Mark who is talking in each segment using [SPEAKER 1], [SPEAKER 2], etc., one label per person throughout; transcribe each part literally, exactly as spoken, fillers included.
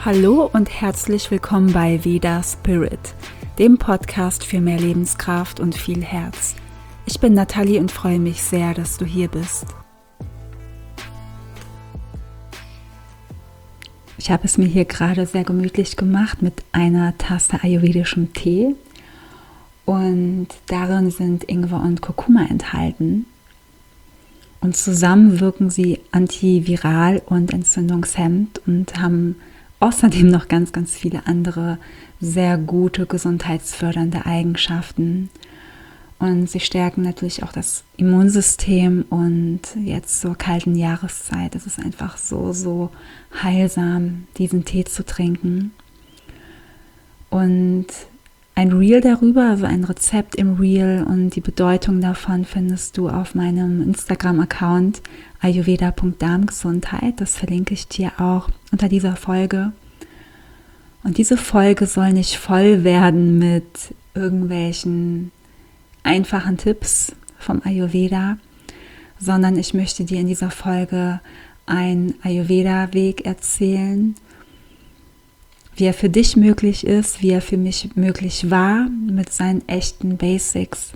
[SPEAKER 1] Hallo und herzlich willkommen bei Veda Spirit, dem Podcast für mehr Lebenskraft und viel Herz. Ich bin Nathalie und freue mich sehr, dass du hier bist. Ich habe es mir hier gerade sehr gemütlich gemacht mit einer Tasse ayurvedischem Tee und darin sind Ingwer und Kurkuma enthalten. Und zusammen wirken sie antiviral und entzündungshemmend und haben außerdem noch ganz, ganz viele andere sehr gute gesundheitsfördernde Eigenschaften. Und sie stärken natürlich auch das Immunsystem und jetzt zur kalten Jahreszeit ist es einfach so, so heilsam, diesen Tee zu trinken. Und ein Reel darüber, also ein Rezept im Reel und die Bedeutung davon findest du auf meinem Instagram-Account ayurveda punkt darmgesundheit. Das verlinke ich dir auch unter dieser Folge. Und diese Folge soll nicht voll werden mit irgendwelchen einfachen Tipps vom Ayurveda, sondern ich möchte dir in dieser Folge einen Ayurveda-Weg erzählen, wie er für dich möglich ist, wie er für mich möglich war, mit seinen echten Basics.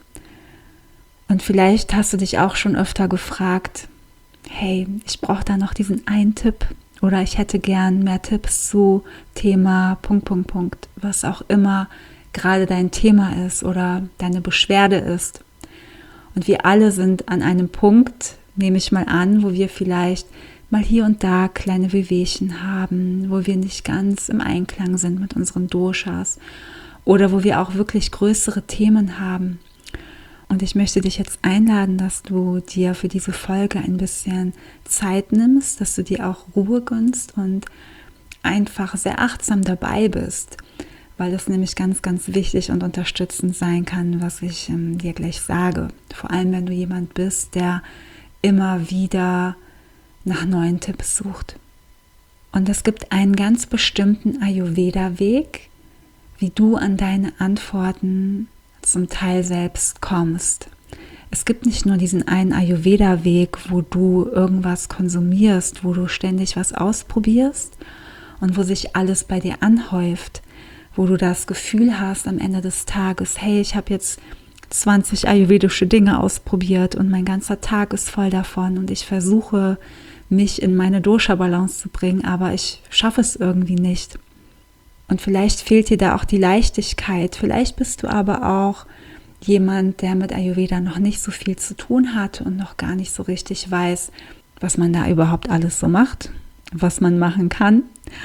[SPEAKER 1] Und vielleicht hast du dich auch schon öfter gefragt, hey, ich brauche da noch diesen einen Tipp oder ich hätte gern mehr Tipps zu Thema Punkt, Punkt, Punkt, was auch immer gerade dein Thema ist oder deine Beschwerde ist. Und wir alle sind an einem Punkt, nehme ich mal an, wo wir vielleicht mal hier und da kleine Wehwehchen haben, wo wir nicht ganz im Einklang sind mit unseren Doshas oder wo wir auch wirklich größere Themen haben. Und ich möchte dich jetzt einladen, dass du dir für diese Folge ein bisschen Zeit nimmst, dass du dir auch Ruhe gönnst und einfach sehr achtsam dabei bist, weil das nämlich ganz, ganz wichtig und unterstützend sein kann, was ich ähm, dir gleich sage. Vor allem, wenn du jemand bist, der immer wieder nach neuen Tipps sucht. Und es gibt einen ganz bestimmten Ayurveda-Weg, wie du an deine Antworten zum Teil selbst kommst. Es gibt nicht nur diesen einen Ayurveda-Weg, wo du irgendwas konsumierst, wo du ständig was ausprobierst und wo sich alles bei dir anhäuft, wo du das Gefühl hast am Ende des Tages, hey, ich habe jetzt zwanzig ayurvedische Dinge ausprobiert und mein ganzer Tag ist voll davon und ich versuche, mich in meine Dosha-Balance zu bringen, aber ich schaffe es irgendwie nicht. Und vielleicht fehlt dir da auch die Leichtigkeit. Vielleicht bist du aber auch jemand, der mit Ayurveda noch nicht so viel zu tun hat und noch gar nicht so richtig weiß, was man da überhaupt alles so macht, was man machen kann.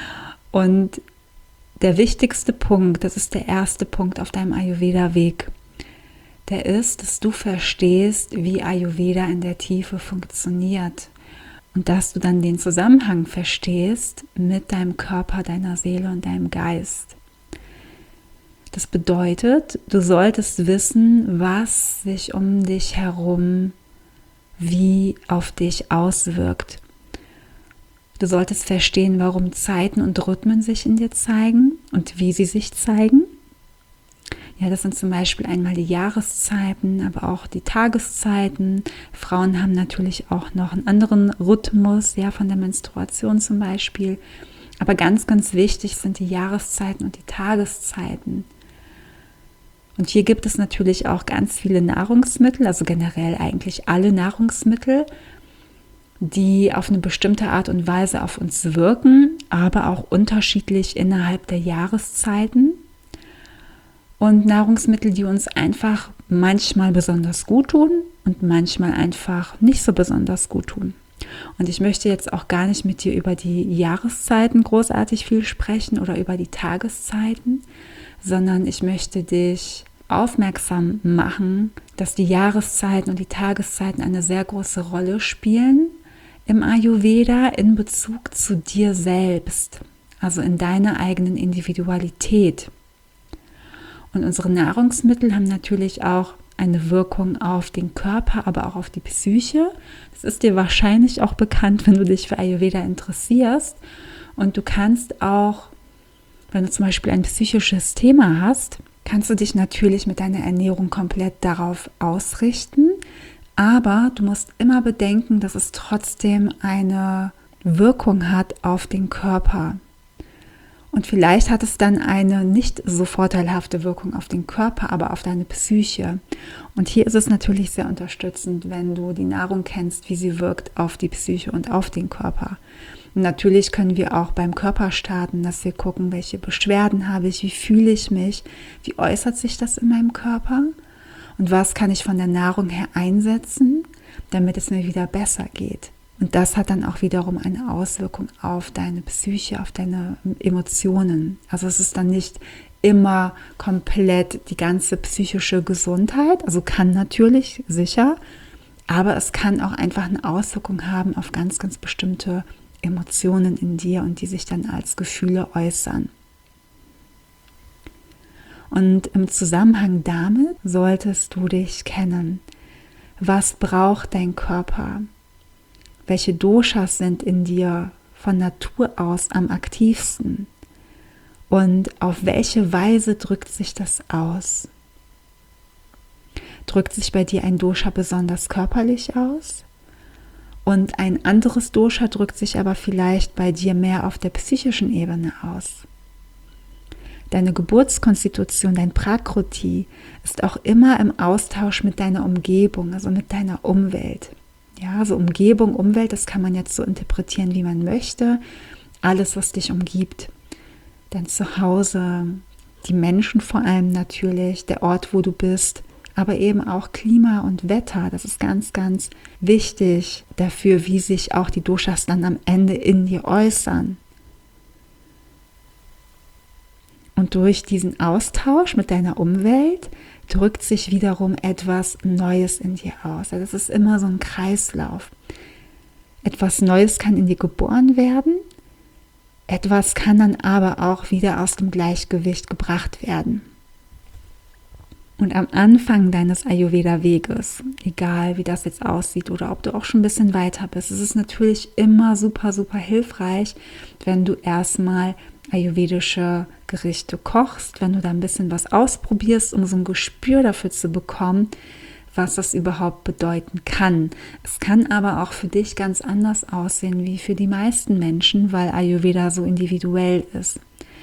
[SPEAKER 1] Und der wichtigste Punkt, das ist der erste Punkt auf deinem Ayurveda-Weg, der ist, dass du verstehst, wie Ayurveda in der Tiefe funktioniert. Und dass du dann den Zusammenhang verstehst mit deinem Körper, deiner Seele und deinem Geist. Das bedeutet, du solltest wissen, was sich um dich herum wie auf dich auswirkt. Du solltest verstehen, warum Zeiten und Rhythmen sich in dir zeigen und wie sie sich zeigen. Ja, das sind zum Beispiel einmal die Jahreszeiten, aber auch die Tageszeiten. Frauen haben natürlich auch noch einen anderen Rhythmus, ja, von der Menstruation zum Beispiel. Aber ganz, ganz wichtig sind die Jahreszeiten und die Tageszeiten. Und hier gibt es natürlich auch ganz viele Nahrungsmittel, also generell eigentlich alle Nahrungsmittel, die auf eine bestimmte Art und Weise auf uns wirken, aber auch unterschiedlich innerhalb der Jahreszeiten. Und Nahrungsmittel, die uns einfach manchmal besonders gut tun und manchmal einfach nicht so besonders gut tun. Und ich möchte jetzt auch gar nicht mit dir über die Jahreszeiten großartig viel sprechen oder über die Tageszeiten, sondern ich möchte dich aufmerksam machen, dass die Jahreszeiten und die Tageszeiten eine sehr große Rolle spielen im Ayurveda in Bezug zu dir selbst, also in deiner eigenen Individualität. Und unsere Nahrungsmittel haben natürlich auch eine Wirkung auf den Körper, aber auch auf die Psyche. Das ist dir wahrscheinlich auch bekannt, wenn du dich für Ayurveda interessierst. Und du kannst auch, wenn du zum Beispiel ein psychisches Thema hast, kannst du dich natürlich mit deiner Ernährung komplett darauf ausrichten. Aber du musst immer bedenken, dass es trotzdem eine Wirkung hat auf den Körper. Und vielleicht hat es dann eine nicht so vorteilhafte Wirkung auf den Körper, aber auf deine Psyche. Und hier ist es natürlich sehr unterstützend, wenn du die Nahrung kennst, wie sie wirkt auf die Psyche und auf den Körper. Und natürlich können wir auch beim Körper starten, dass wir gucken, welche Beschwerden habe ich, wie fühle ich mich, wie äußert sich das in meinem Körper und was kann ich von der Nahrung her einsetzen, damit es mir wieder besser geht. Und das hat dann auch wiederum eine Auswirkung auf deine Psyche, auf deine Emotionen. Also es ist dann nicht immer komplett die ganze psychische Gesundheit, also kann natürlich, sicher, aber es kann auch einfach eine Auswirkung haben auf ganz, ganz bestimmte Emotionen in dir und die sich dann als Gefühle äußern. Und im Zusammenhang damit solltest du dich kennen. Was braucht dein Körper? Welche Doshas sind in dir von Natur aus am aktivsten? Und auf welche Weise drückt sich das aus? Drückt sich bei dir ein Dosha besonders körperlich aus? Und ein anderes Dosha drückt sich aber vielleicht bei dir mehr auf der psychischen Ebene aus. Deine Geburtskonstitution, dein Prakriti, ist auch immer im Austausch mit deiner Umgebung, also mit deiner Umwelt. Ja, so Umgebung, Umwelt, das kann man jetzt so interpretieren, wie man möchte. Alles, was dich umgibt. Dein Zuhause, die Menschen vor allem natürlich, der Ort, wo du bist, aber eben auch Klima und Wetter. Das ist ganz, ganz wichtig dafür, wie sich auch die Doshas dann am Ende in dir äußern. Und durch diesen Austausch mit deiner Umwelt drückt sich wiederum etwas Neues in dir aus. Das ist immer so ein Kreislauf. Etwas Neues kann in dir geboren werden, etwas kann dann aber auch wieder aus dem Gleichgewicht gebracht werden. Und am Anfang deines Ayurveda-Weges, egal wie das jetzt aussieht oder ob du auch schon ein bisschen weiter bist, ist es natürlich immer super, super hilfreich, wenn du erstmal ayurvedische Gerichte kochst, wenn du da ein bisschen was ausprobierst, um so ein Gespür dafür zu bekommen, was das überhaupt bedeuten kann. Es kann aber auch für dich ganz anders aussehen wie für die meisten Menschen, weil Ayurveda so individuell ist.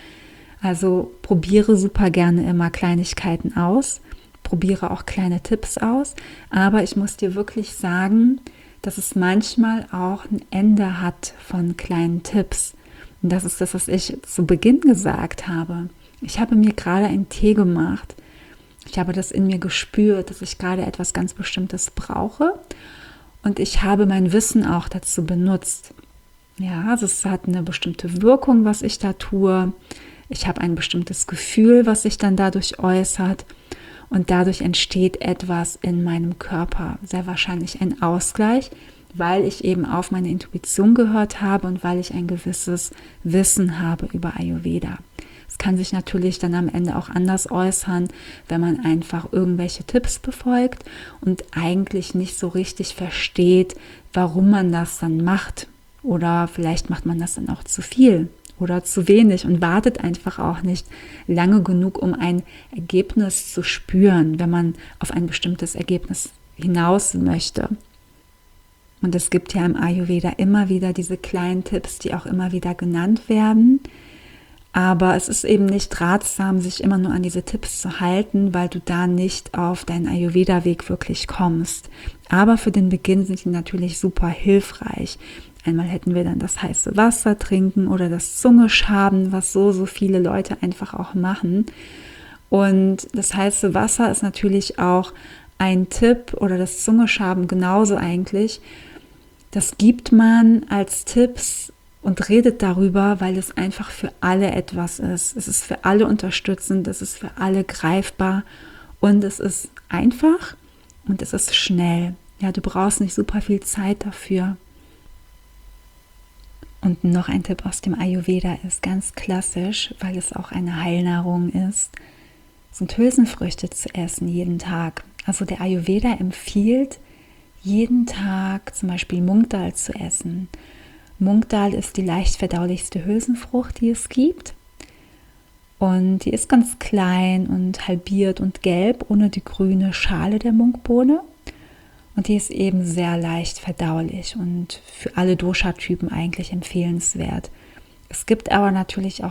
[SPEAKER 1] Also probiere super gerne immer Kleinigkeiten aus, probiere auch kleine Tipps aus, aber ich muss dir wirklich sagen, dass es manchmal auch ein Ende hat von kleinen Tipps. Und das ist das, was ich zu Beginn gesagt habe. Ich habe mir gerade einen Tee gemacht. Ich habe das in mir gespürt, dass ich gerade etwas ganz Bestimmtes brauche. Und ich habe mein Wissen auch dazu benutzt. Ja, also es hat eine bestimmte Wirkung, was ich da tue. Ich habe ein bestimmtes Gefühl, was sich dann dadurch äußert. Und dadurch entsteht etwas in meinem Körper. Sehr wahrscheinlich ein Ausgleich, weil ich eben auf meine Intuition gehört habe und weil ich ein gewisses Wissen habe über Ayurveda. Es kann sich natürlich dann am Ende auch anders äußern, wenn man einfach irgendwelche Tipps befolgt und eigentlich nicht so richtig versteht, warum man das dann macht. Oder vielleicht macht man das dann auch zu viel oder zu wenig und wartet einfach auch nicht lange genug, um ein Ergebnis zu spüren, wenn man auf ein bestimmtes Ergebnis hinaus möchte. Und es gibt ja im Ayurveda immer wieder diese kleinen Tipps, die auch immer wieder genannt werden. Aber es ist eben nicht ratsam, sich immer nur an diese Tipps zu halten, weil du da nicht auf deinen Ayurveda-Weg wirklich kommst. Aber für den Beginn sind die natürlich super hilfreich. Einmal hätten wir dann das heiße Wasser trinken oder das Zungeschaben, was so, so viele Leute einfach auch machen. Und das heiße Wasser ist natürlich auch ein Tipp oder das Zungeschaben genauso eigentlich. Das gibt man als Tipps und redet darüber, weil es einfach für alle etwas ist. Es ist für alle unterstützend, es ist für alle greifbar und es ist einfach und es ist schnell. Ja, du brauchst nicht super viel Zeit dafür. Und noch ein Tipp aus dem Ayurveda ist ganz klassisch, weil es auch eine Heilnahrung ist, sind Hülsenfrüchte zu essen jeden Tag. Also der Ayurveda empfiehlt, jeden Tag zum Beispiel Munkdal zu essen. Munkdal ist die leicht verdaulichste Hülsenfrucht, die es gibt. Und die ist ganz klein und halbiert und gelb, ohne die grüne Schale der Munkbohne. Und die ist eben sehr leicht verdaulich und für alle Dosha-Typen eigentlich empfehlenswert. Es gibt aber natürlich auch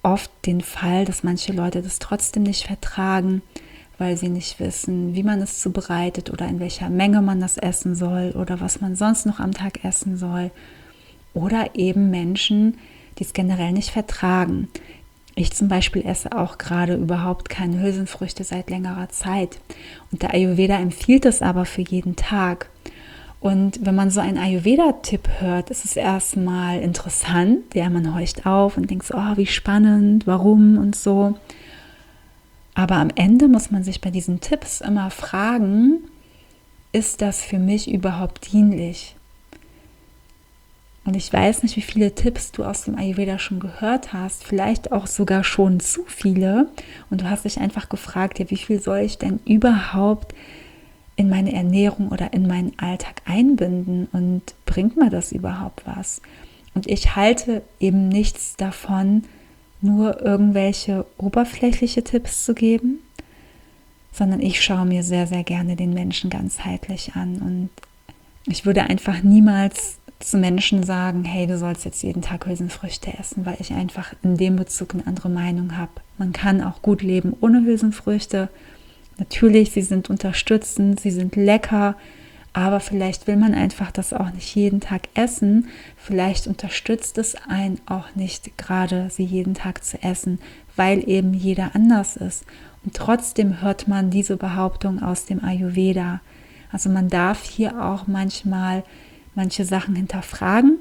[SPEAKER 1] oft den Fall, dass manche Leute das trotzdem nicht vertragen, weil sie nicht wissen, wie man es zubereitet oder in welcher Menge man das essen soll oder was man sonst noch am Tag essen soll. Oder eben Menschen, die es generell nicht vertragen. Ich zum Beispiel esse auch gerade überhaupt keine Hülsenfrüchte seit längerer Zeit. Und der Ayurveda empfiehlt es aber für jeden Tag. Und wenn man so einen Ayurveda-Tipp hört, ist es erstmal interessant. Ja, man horcht auf und denkt so, oh, wie spannend, warum und so. Aber am Ende muss man sich bei diesen Tipps immer fragen, ist das für mich überhaupt dienlich? Und ich weiß nicht, wie viele Tipps du aus dem Ayurveda schon gehört hast, vielleicht auch sogar schon zu viele. Und du hast dich einfach gefragt, ja, wie viel soll ich denn überhaupt in meine Ernährung oder in meinen Alltag einbinden und bringt mir das überhaupt was? Und ich halte eben nichts davon, nur irgendwelche oberflächliche Tipps zu geben, sondern ich schaue mir sehr, sehr gerne den Menschen ganzheitlich an. Und ich würde einfach niemals zu Menschen sagen, hey, du sollst jetzt jeden Tag Hülsenfrüchte essen, weil ich einfach in dem Bezug eine andere Meinung habe. Man kann auch gut leben ohne Hülsenfrüchte. Natürlich, sie sind unterstützend, sie sind lecker, aber vielleicht will man einfach das auch nicht jeden Tag essen. Vielleicht unterstützt es einen auch nicht gerade, sie jeden Tag zu essen, weil eben jeder anders ist. Und trotzdem hört man diese Behauptung aus dem Ayurveda. Also man darf hier auch manchmal manche Sachen hinterfragen.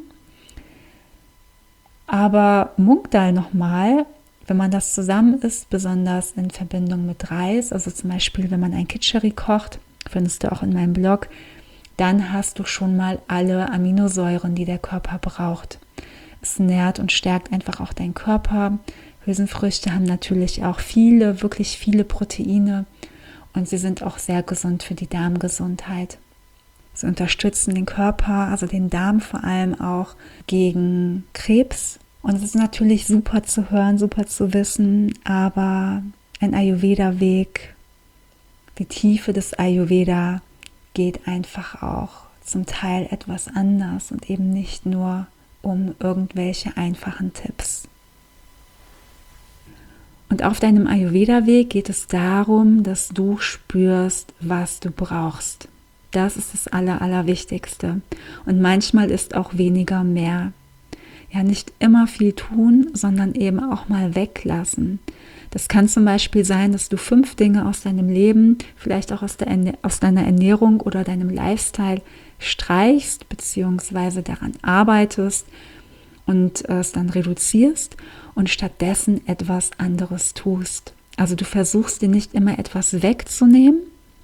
[SPEAKER 1] Aber Mungdal nochmal, wenn man das zusammen isst, besonders in Verbindung mit Reis, also zum Beispiel, wenn man ein Kitchari kocht, findest du auch in meinem Blog, dann hast du schon mal alle Aminosäuren, die der Körper braucht. Es nährt und stärkt einfach auch deinen Körper. Hülsenfrüchte haben natürlich auch viele, wirklich viele Proteine und sie sind auch sehr gesund für die Darmgesundheit. Sie unterstützen den Körper, also den Darm vor allem auch gegen Krebs. Und es ist natürlich super zu hören, super zu wissen, aber ein Ayurveda-Weg, die Tiefe des Ayurveda geht einfach auch zum Teil etwas anders und eben nicht nur um irgendwelche einfachen Tipps. Und auf deinem Ayurveda-Weg geht es darum, dass du spürst, was du brauchst. Das ist das Aller, Allerwichtigste. Und manchmal ist auch weniger mehr. Ja, nicht immer viel tun, sondern eben auch mal weglassen. Das kann zum Beispiel sein, dass du fünf Dinge aus deinem Leben, vielleicht auch aus, der, aus deiner Ernährung oder deinem Lifestyle streichst, beziehungsweise daran arbeitest und es dann reduzierst und stattdessen etwas anderes tust. Also du versuchst dir nicht immer etwas wegzunehmen,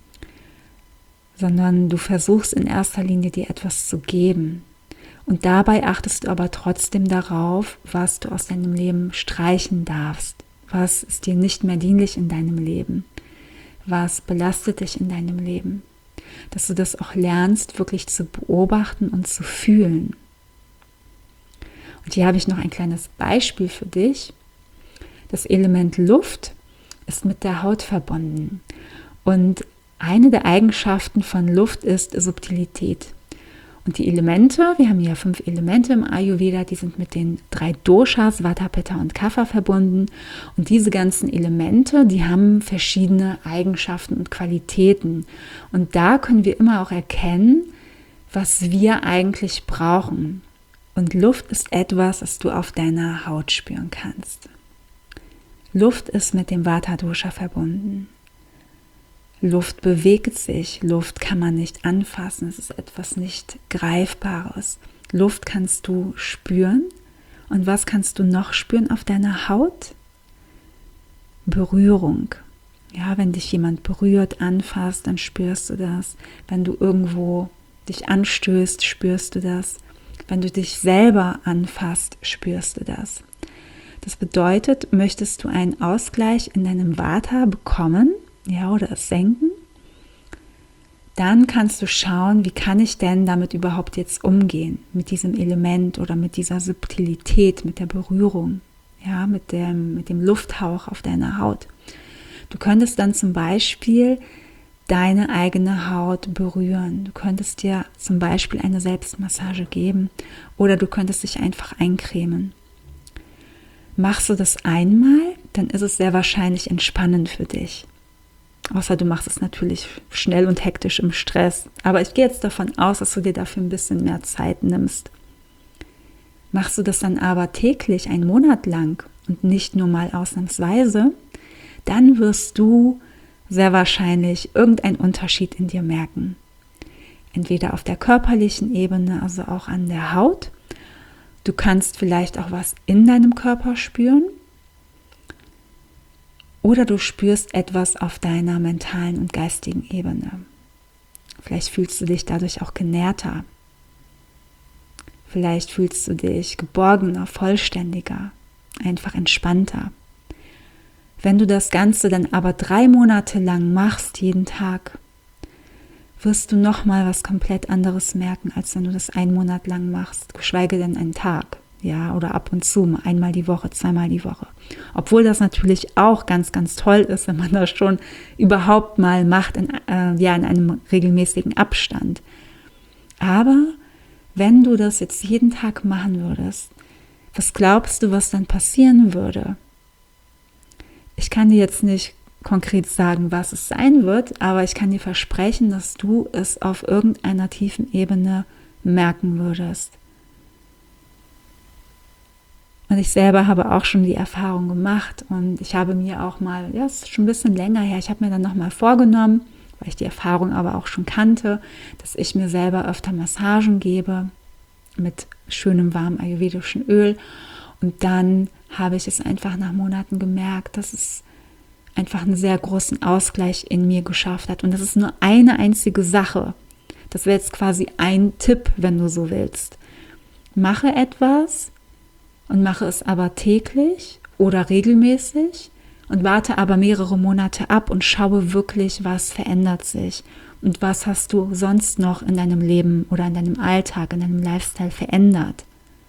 [SPEAKER 1] sondern du versuchst in erster Linie dir etwas zu geben. Und dabei achtest du aber trotzdem darauf, was du aus deinem Leben streichen darfst. Was ist dir nicht mehr dienlich in deinem Leben? Was belastet dich in deinem Leben? Dass du das auch lernst, wirklich zu beobachten und zu fühlen. Und hier habe ich noch ein kleines Beispiel für dich. Das Element Luft ist mit der Haut verbunden. Und eine der Eigenschaften von Luft ist Subtilität. Und die Elemente, wir haben ja fünf Elemente im Ayurveda, die sind mit den drei Doshas, Vata, Pitta und Kapha verbunden. Und diese ganzen Elemente, die haben verschiedene Eigenschaften und Qualitäten. Und da können wir immer auch erkennen, was wir eigentlich brauchen. Und Luft ist etwas, das du auf deiner Haut spüren kannst. Luft ist mit dem Vata-Dosha verbunden. Luft bewegt sich, Luft kann man nicht anfassen, es ist etwas nicht Greifbares. Luft kannst du spüren. Und was kannst du noch spüren auf deiner Haut? Berührung. Ja, wenn dich jemand berührt, anfasst, dann spürst du das. Wenn du irgendwo dich anstößt, spürst du das. Wenn du dich selber anfasst, spürst du das. Das bedeutet, möchtest du einen Ausgleich in deinem Vata bekommen, ja, oder es senken, dann kannst du schauen, wie kann ich denn damit überhaupt jetzt umgehen, mit diesem Element oder mit dieser Subtilität, mit der Berührung, ja, mit dem, mit dem Lufthauch auf deiner Haut. Du könntest dann zum Beispiel deine eigene Haut berühren. Du könntest dir zum Beispiel eine Selbstmassage geben oder du könntest dich einfach eincremen. Machst du das einmal, dann ist es sehr wahrscheinlich entspannend für dich. Außer du machst es natürlich schnell und hektisch im Stress. Aber ich gehe jetzt davon aus, dass du dir dafür ein bisschen mehr Zeit nimmst. Machst du das dann aber täglich, einen Monat lang und nicht nur mal ausnahmsweise, dann wirst du sehr wahrscheinlich irgendeinen Unterschied in dir merken. Entweder auf der körperlichen Ebene, also auch an der Haut. Du kannst vielleicht auch was in deinem Körper spüren. Oder du spürst etwas auf deiner mentalen und geistigen Ebene. Vielleicht fühlst du dich dadurch auch genährter. Vielleicht fühlst du dich geborgener, vollständiger, einfach entspannter. Wenn du das Ganze dann aber drei Monate lang machst, jeden Tag, wirst du nochmal was komplett anderes merken, als wenn du das einen Monat lang machst, geschweige denn einen Tag. Ja, oder ab und zu, einmal die Woche, zweimal die Woche. Obwohl das natürlich auch ganz, ganz toll ist, wenn man das schon überhaupt mal macht, in, äh, ja, in einem regelmäßigen Abstand. Aber wenn du das jetzt jeden Tag machen würdest, was glaubst du, was dann passieren würde? Ich kann dir jetzt nicht konkret sagen, was es sein wird, aber ich kann dir versprechen, dass du es auf irgendeiner tiefen Ebene merken würdest. Und ich selber habe auch schon die Erfahrung gemacht und ich habe mir auch mal, ja, es ist schon ein bisschen länger her, ich habe mir dann nochmal vorgenommen, weil ich die Erfahrung aber auch schon kannte, dass ich mir selber öfter Massagen gebe mit schönem warmem ayurvedischen Öl. Und dann habe ich es einfach nach Monaten gemerkt, dass es einfach einen sehr großen Ausgleich in mir geschafft hat. Und das ist nur eine einzige Sache. Das wäre jetzt quasi ein Tipp, wenn du so willst. Mache etwas und mache es aber täglich oder regelmäßig und warte aber mehrere Monate ab und schaue wirklich, was verändert sich und was hast du sonst noch in deinem Leben oder in deinem Alltag, in deinem Lifestyle verändert.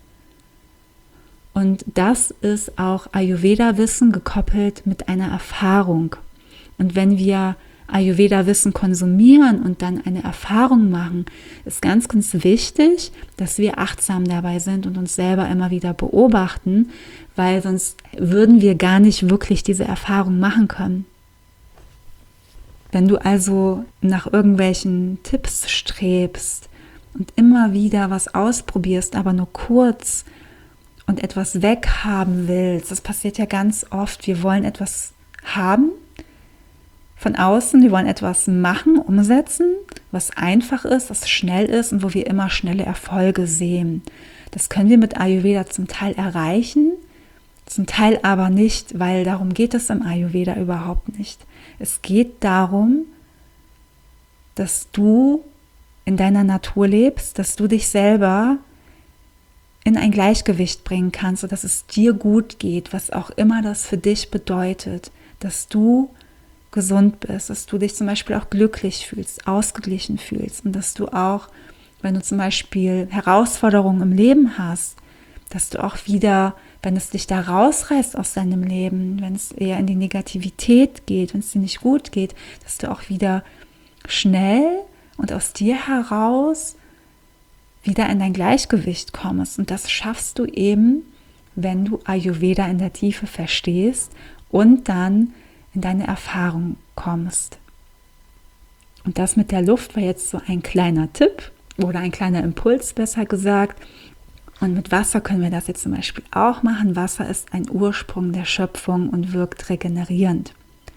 [SPEAKER 1] Und das ist auch Ayurveda-Wissen gekoppelt mit einer Erfahrung. Und wenn wir Ayurveda-Wissen konsumieren und dann eine Erfahrung machen, ist ganz, ganz wichtig, dass wir achtsam dabei sind und uns selber immer wieder beobachten, weil sonst würden wir gar nicht wirklich diese Erfahrung machen können. Wenn du also nach irgendwelchen Tipps strebst und immer wieder was ausprobierst, aber nur kurz und etwas weghaben willst, das passiert ja ganz oft, wir wollen etwas haben von außen, wir wollen etwas machen, umsetzen, was einfach ist, was schnell ist und wo wir immer schnelle Erfolge sehen. Das können wir mit Ayurveda zum Teil erreichen, zum Teil aber nicht, weil darum geht es im Ayurveda überhaupt nicht. Es geht darum, dass du in deiner Natur lebst, dass du dich selber in ein Gleichgewicht bringen kannst, sodass es dir gut geht, was auch immer das für dich bedeutet, dass du gesund bist, dass du dich zum Beispiel auch glücklich fühlst, ausgeglichen fühlst und dass du auch, wenn du zum Beispiel Herausforderungen im Leben hast, dass du auch wieder, wenn es dich da rausreißt aus deinem Leben, wenn es eher in die Negativität geht, wenn es dir nicht gut geht, dass du auch wieder schnell und aus dir heraus wieder in dein Gleichgewicht kommst. Und das schaffst du eben, wenn du Ayurveda in der Tiefe verstehst und dann in deine Erfahrung kommst. Und das mit der Luft war jetzt so ein kleiner Tipp oder ein kleiner Impuls, besser gesagt. Und mit Wasser können wir das jetzt zum Beispiel auch machen. Wasser ist ein Ursprung der Schöpfung und wirkt regenerierend.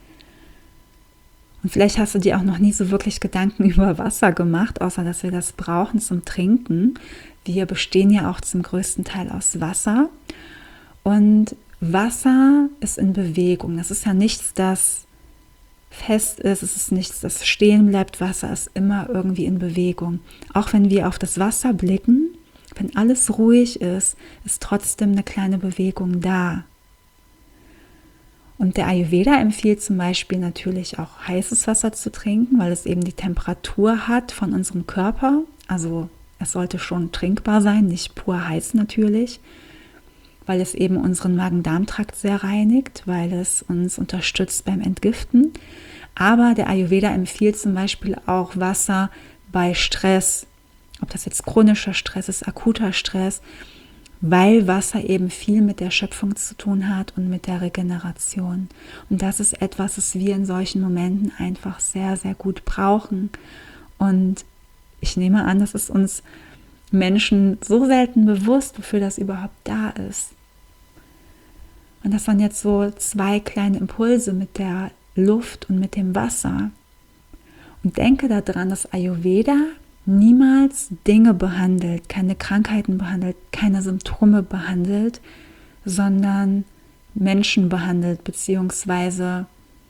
[SPEAKER 1] Und vielleicht hast du dir auch noch nie so wirklich Gedanken über Wasser gemacht, außer dass wir das brauchen zum Trinken. Wir bestehen ja auch zum größten Teil aus Wasser. Und Wasser ist in Bewegung. Das ist ja nichts, das fest ist. Es ist nichts, das stehen bleibt. Wasser ist immer irgendwie in Bewegung. Auch wenn wir auf das Wasser blicken, wenn alles ruhig ist, ist trotzdem eine kleine Bewegung da. Und der Ayurveda empfiehlt zum Beispiel natürlich auch heißes Wasser zu trinken, weil es eben die Temperatur hat von unserem Körper. Also es sollte schon trinkbar sein, nicht pur heiß natürlich, weil es eben unseren Magen-Darm-Trakt sehr reinigt, weil es uns unterstützt beim Entgiften. Aber der Ayurveda empfiehlt zum Beispiel auch Wasser bei Stress, ob das jetzt chronischer Stress ist, akuter Stress, weil Wasser eben viel mit der Schöpfung zu tun hat und mit der Regeneration. Und das ist etwas, was wir in solchen Momenten einfach sehr, sehr gut brauchen. Und ich nehme an, das ist uns Menschen so selten bewusst, wofür das überhaupt da ist. Und das waren jetzt so zwei kleine Impulse mit der Luft und mit dem Wasser. Und denke daran, dass Ayurveda niemals Dinge behandelt, keine Krankheiten behandelt, keine Symptome behandelt, sondern Menschen behandelt, beziehungsweise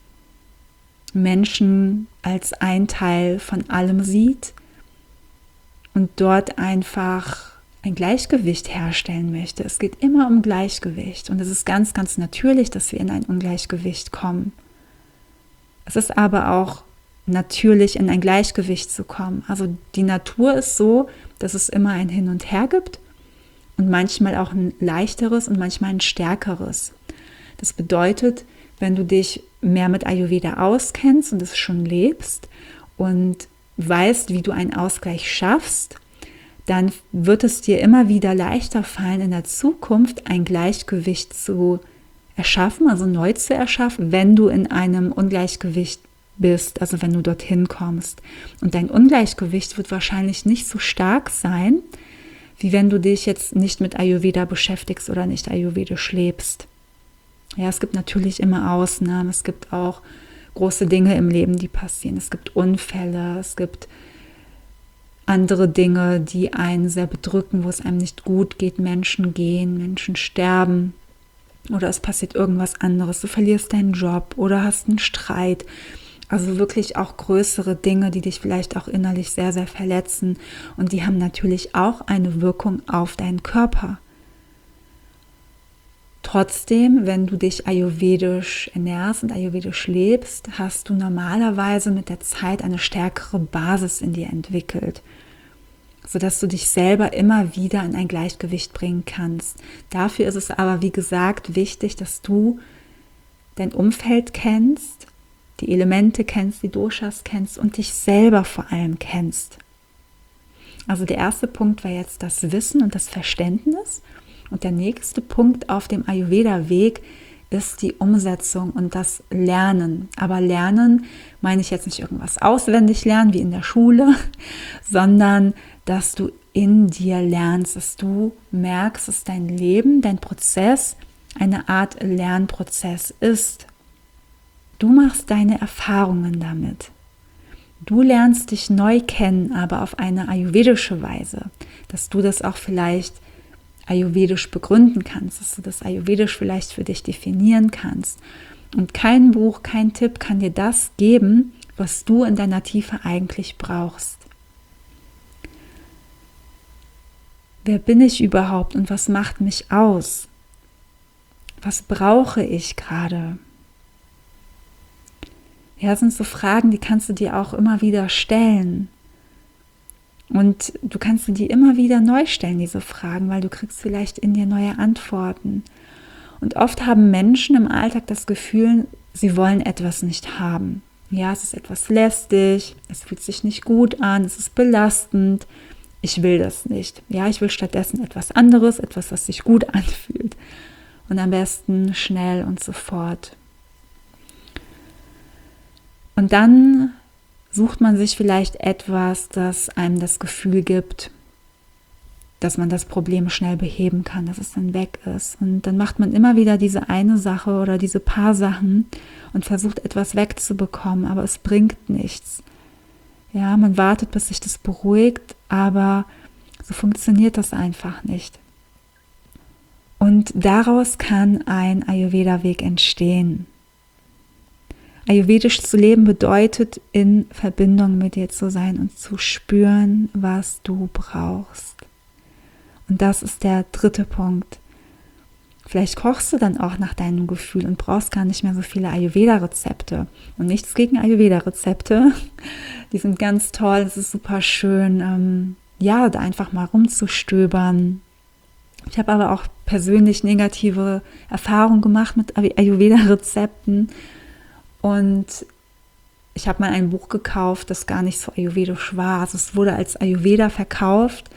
[SPEAKER 1] Menschen als ein Teil von allem sieht und dort einfach ein Gleichgewicht herstellen möchte. Es geht immer um Gleichgewicht und es ist ganz, ganz natürlich, dass wir in ein Ungleichgewicht kommen. Es ist aber auch natürlich, in ein Gleichgewicht zu kommen. Also die Natur ist so, dass es immer ein Hin und Her gibt und manchmal auch ein leichteres und manchmal ein stärkeres. Das bedeutet, wenn du dich mehr mit Ayurveda auskennst und es schon lebst und weißt, wie du einen Ausgleich schaffst, dann wird es dir immer wieder leichter fallen, in der Zukunft ein Gleichgewicht zu erschaffen, also neu zu erschaffen, wenn du in einem Ungleichgewicht bist, also wenn du dorthin kommst. Und dein Ungleichgewicht wird wahrscheinlich nicht so stark sein, wie wenn du dich jetzt nicht mit Ayurveda beschäftigst oder nicht ayurvedisch lebst. Ja, es gibt natürlich immer Ausnahmen, es gibt auch große Dinge im Leben, die passieren. Es gibt Unfälle, es gibt andere Dinge, die einen sehr bedrücken, wo es einem nicht gut geht. Menschen gehen, Menschen sterben oder es passiert irgendwas anderes. Du verlierst deinen Job oder hast einen Streit. Also wirklich auch größere Dinge, die dich vielleicht auch innerlich sehr, sehr verletzen. Und die haben natürlich auch eine Wirkung auf deinen Körper. Trotzdem, wenn du dich ayurvedisch ernährst und ayurvedisch lebst, hast du normalerweise mit der Zeit eine stärkere Basis in dir entwickelt, sodass du dich selber immer wieder in ein Gleichgewicht bringen kannst. Dafür ist es aber, wie gesagt, wichtig, dass du dein Umfeld kennst, die Elemente kennst, die Doshas kennst und dich selber vor allem kennst. Also der erste Punkt war jetzt das Wissen und das Verständnis. Und der nächste Punkt auf dem Ayurveda-Weg ist die Umsetzung und das Lernen. Aber Lernen meine ich jetzt nicht irgendwas auswendig lernen wie in der Schule, sondern dass du in dir lernst, dass du merkst, dass dein Leben, dein Prozess eine Art Lernprozess ist. Du machst deine Erfahrungen damit. Du lernst dich neu kennen, aber auf eine ayurvedische Weise, dass du das auch vielleicht ayurvedisch begründen kannst, dass du das ayurvedisch vielleicht für dich definieren kannst. Und kein Buch, kein Tipp kann dir das geben, was du in deiner Tiefe eigentlich brauchst. Wer bin ich überhaupt und was macht mich aus? Was brauche ich gerade? Ja, das sind so Fragen, die kannst du dir auch immer wieder stellen. Und du kannst die immer wieder neu stellen, diese Fragen, weil du kriegst vielleicht in dir neue Antworten. Und oft haben Menschen im Alltag das Gefühl, sie wollen etwas nicht haben. Ja, es ist etwas lästig, es fühlt sich nicht gut an, es ist belastend. Ich will das nicht. Ja, ich will stattdessen etwas anderes, etwas, was sich gut anfühlt. Und am besten schnell und sofort. Und dann sucht man sich vielleicht etwas, das einem das Gefühl gibt, dass man das Problem schnell beheben kann, dass es dann weg ist. Und dann macht man immer wieder diese eine Sache oder diese paar Sachen und versucht etwas wegzubekommen, aber es bringt nichts. Ja, man wartet, bis sich das beruhigt, aber so funktioniert das einfach nicht. Und daraus kann ein Ayurveda-Weg entstehen. Ayurvedisch zu leben bedeutet, in Verbindung mit dir zu sein und zu spüren, was du brauchst. Und das ist der dritte Punkt. Vielleicht kochst du dann auch nach deinem Gefühl und brauchst gar nicht mehr so viele Ayurveda-Rezepte. Und nichts gegen Ayurveda-Rezepte. Die sind ganz toll, es ist super schön, ähm, ja, da einfach mal rumzustöbern. Ich habe aber auch persönlich negative Erfahrungen gemacht mit Ayurveda-Rezepten. Und ich habe mal ein Buch gekauft, das gar nicht so ayurvedisch war. Also es wurde als Ayurveda verkauft,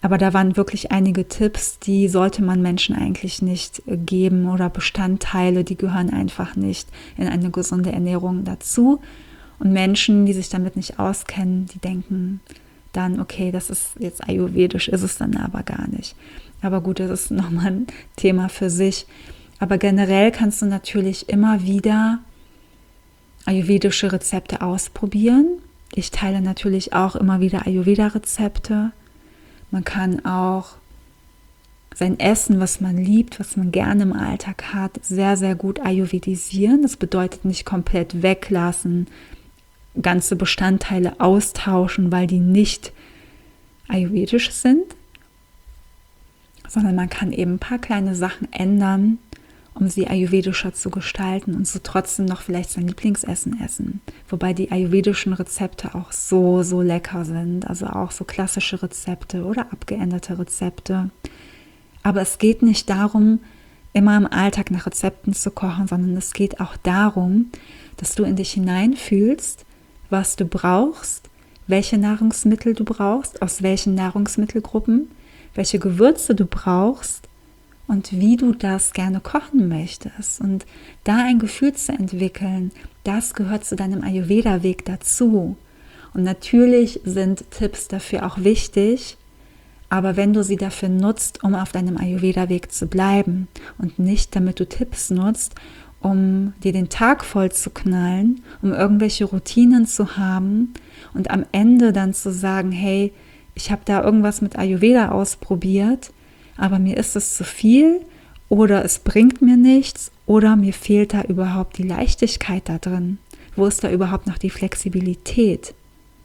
[SPEAKER 1] Aber da waren wirklich einige Tipps, die sollte man Menschen eigentlich nicht geben oder Bestandteile, die gehören einfach nicht in eine gesunde Ernährung dazu. Und Menschen, die sich damit nicht auskennen, die denken dann, okay, das ist jetzt ayurvedisch, ist es dann aber gar nicht. Aber gut, das ist nochmal ein Thema für sich. Aber generell kannst du natürlich immer wieder ayurvedische Rezepte ausprobieren. Ich teile natürlich auch immer wieder Ayurveda-Rezepte. Man kann auch sein Essen, was man liebt, was man gerne im Alltag hat, sehr, sehr gut ayurvedisieren. Das bedeutet nicht komplett weglassen, ganze Bestandteile austauschen, weil die nicht ayurvedisch sind, sondern man kann eben ein paar kleine Sachen ändern, um sie ayurvedischer zu gestalten und so trotzdem noch vielleicht sein Lieblingsessen essen. Wobei die ayurvedischen Rezepte auch so, so lecker sind, also auch so klassische Rezepte oder abgeänderte Rezepte. Aber es geht nicht darum, immer im Alltag nach Rezepten zu kochen, sondern es geht auch darum, dass du in dich hineinfühlst, was du brauchst, welche Nahrungsmittel du brauchst, aus welchen Nahrungsmittelgruppen, welche Gewürze du brauchst und wie du das gerne kochen möchtest. Und da ein Gefühl zu entwickeln, das gehört zu deinem Ayurveda-Weg dazu. Und natürlich sind Tipps dafür auch wichtig, aber wenn du sie dafür nutzt, um auf deinem Ayurveda-Weg zu bleiben und nicht, damit du Tipps nutzt, um dir den Tag voll zu knallen, um irgendwelche Routinen zu haben und am Ende dann zu sagen, hey, ich habe da irgendwas mit Ayurveda ausprobiert, aber mir ist es zu viel oder es bringt mir nichts oder mir fehlt da überhaupt die Leichtigkeit da drin. Wo ist da überhaupt noch die Flexibilität?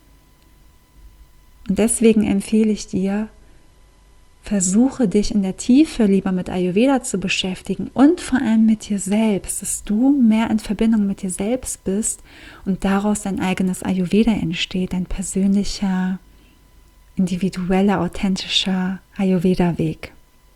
[SPEAKER 1] Und deswegen empfehle ich dir, versuche dich in der Tiefe lieber mit Ayurveda zu beschäftigen und vor allem mit dir selbst, dass du mehr in Verbindung mit dir selbst bist und daraus dein eigenes Ayurveda entsteht, dein persönlicher, individueller, authentischer Ayurveda-Weg.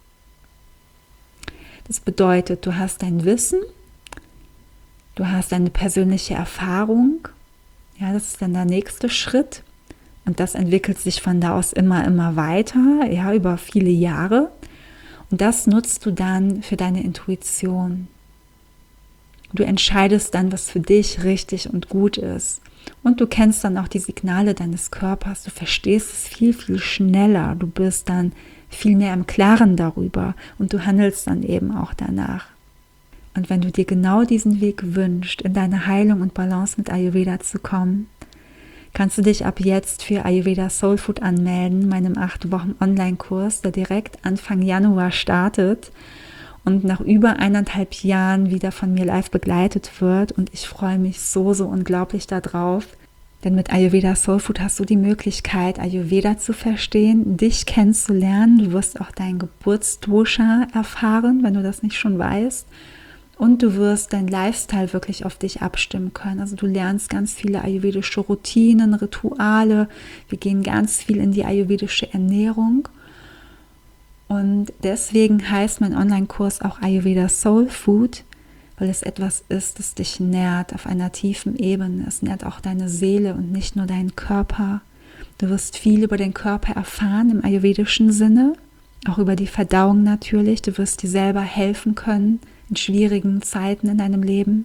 [SPEAKER 1] Das bedeutet, du hast dein Wissen, du hast deine persönliche Erfahrung, ja, das ist dann der nächste Schritt. Und das entwickelt sich von da aus immer, immer weiter, ja, über viele Jahre. Und das nutzt du dann für deine Intuition. Du entscheidest dann, was für dich richtig und gut ist. Und du kennst dann auch die Signale deines Körpers. Du verstehst es viel, viel schneller. Du bist dann viel mehr im Klaren darüber. Und du handelst dann eben auch danach. Und wenn du dir genau diesen Weg wünschst, in deine Heilung und Balance mit Ayurveda zu kommen, kannst du dich ab jetzt für Ayurveda Soul Food anmelden, meinem acht Wochen Online-Kurs, der direkt Anfang Januar startet und nach über eineinhalb Jahren wieder von mir live begleitet wird. Und ich freue mich so, so unglaublich darauf, denn mit Ayurveda Soul Food hast du die Möglichkeit, Ayurveda zu verstehen, dich kennenzulernen. Du wirst auch dein Geburtsdosha erfahren, wenn du das nicht schon weißt. Und du wirst dein Lifestyle wirklich auf dich abstimmen können. Also du lernst ganz viele ayurvedische Routinen, Rituale. Wir gehen ganz viel in die ayurvedische Ernährung. Und deswegen heißt mein Online-Kurs auch Ayurveda Soul Food, weil es etwas ist, das dich nährt auf einer tiefen Ebene. Es nährt auch deine Seele und nicht nur deinen Körper. Du wirst viel über den Körper erfahren im ayurvedischen Sinne, auch über die Verdauung natürlich. Du wirst dir selber helfen können in schwierigen Zeiten in deinem Leben.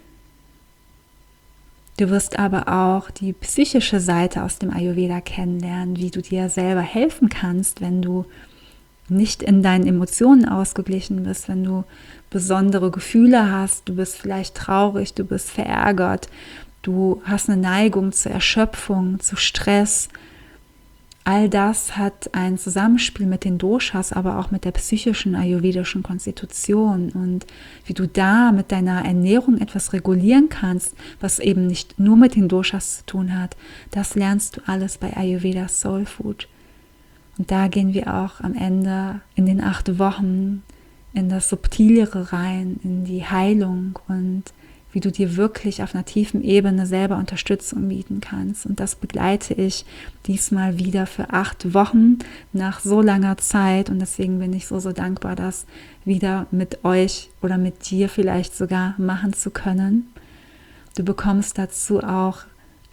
[SPEAKER 1] Du wirst aber auch die psychische Seite aus dem Ayurveda kennenlernen, wie du dir selber helfen kannst, wenn du nicht in deinen Emotionen ausgeglichen bist, wenn du besondere Gefühle hast, du bist vielleicht traurig, du bist verärgert, du hast eine Neigung zur Erschöpfung, zu Stress. All das hat ein Zusammenspiel mit den Doshas, aber auch mit der psychischen ayurvedischen Konstitution und wie du da mit deiner Ernährung etwas regulieren kannst, was eben nicht nur mit den Doshas zu tun hat, das lernst du alles bei Ayurveda Soul Food. Und da gehen wir auch am Ende in den acht Wochen in das Subtilere rein, in die Heilung und wie du dir wirklich auf einer tiefen Ebene selber Unterstützung bieten kannst. Und das begleite ich diesmal wieder für acht Wochen nach so langer Zeit. Und deswegen bin ich so, so dankbar, das wieder mit euch oder mit dir vielleicht sogar machen zu können. Du bekommst dazu auch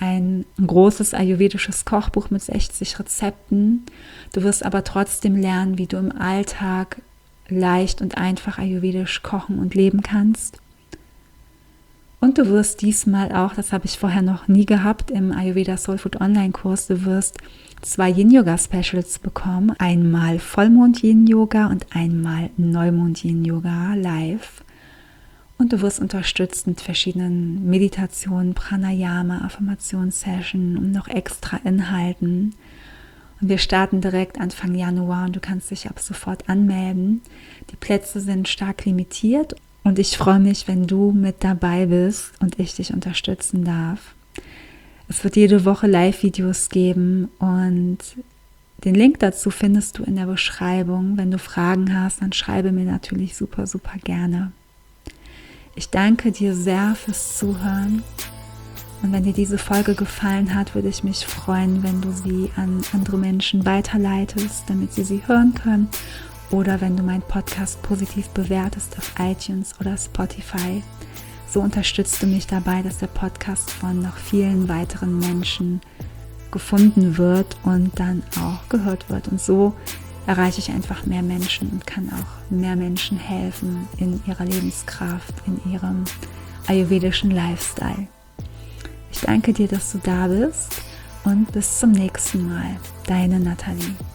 [SPEAKER 1] ein großes ayurvedisches Kochbuch mit sechzig Rezepten. Du wirst aber trotzdem lernen, wie du im Alltag leicht und einfach ayurvedisch kochen und leben kannst. Und du wirst diesmal auch, das habe ich vorher noch nie gehabt, im Ayurveda Soul Food Online-Kurs, du wirst zwei Yin-Yoga-Specials bekommen. Einmal Vollmond-Yin-Yoga und einmal Neumond-Yin-Yoga live. Und du wirst unterstützt mit verschiedenen Meditationen, Pranayama, Affirmationssessions und noch extra Inhalten. Und wir starten direkt Anfang Januar und du kannst dich ab sofort anmelden. Die Plätze sind stark limitiert und ich freue mich, wenn du mit dabei bist und ich dich unterstützen darf. Es wird jede Woche Live-Videos geben und den Link dazu findest du in der Beschreibung. Wenn du Fragen hast, dann schreibe mir natürlich super, super gerne. Ich danke dir sehr fürs Zuhören. Und wenn dir diese Folge gefallen hat, würde ich mich freuen, wenn du sie an andere Menschen weiterleitest, damit sie sie hören können. Oder wenn du meinen Podcast positiv bewertest auf iTunes oder Spotify. So unterstützt du mich dabei, dass der Podcast von noch vielen weiteren Menschen gefunden wird und dann auch gehört wird. Und so erreiche ich einfach mehr Menschen und kann auch mehr Menschen helfen in ihrer Lebenskraft, in ihrem ayurvedischen Lifestyle. Ich danke dir, dass du da bist und bis zum nächsten Mal. Deine Nathalie.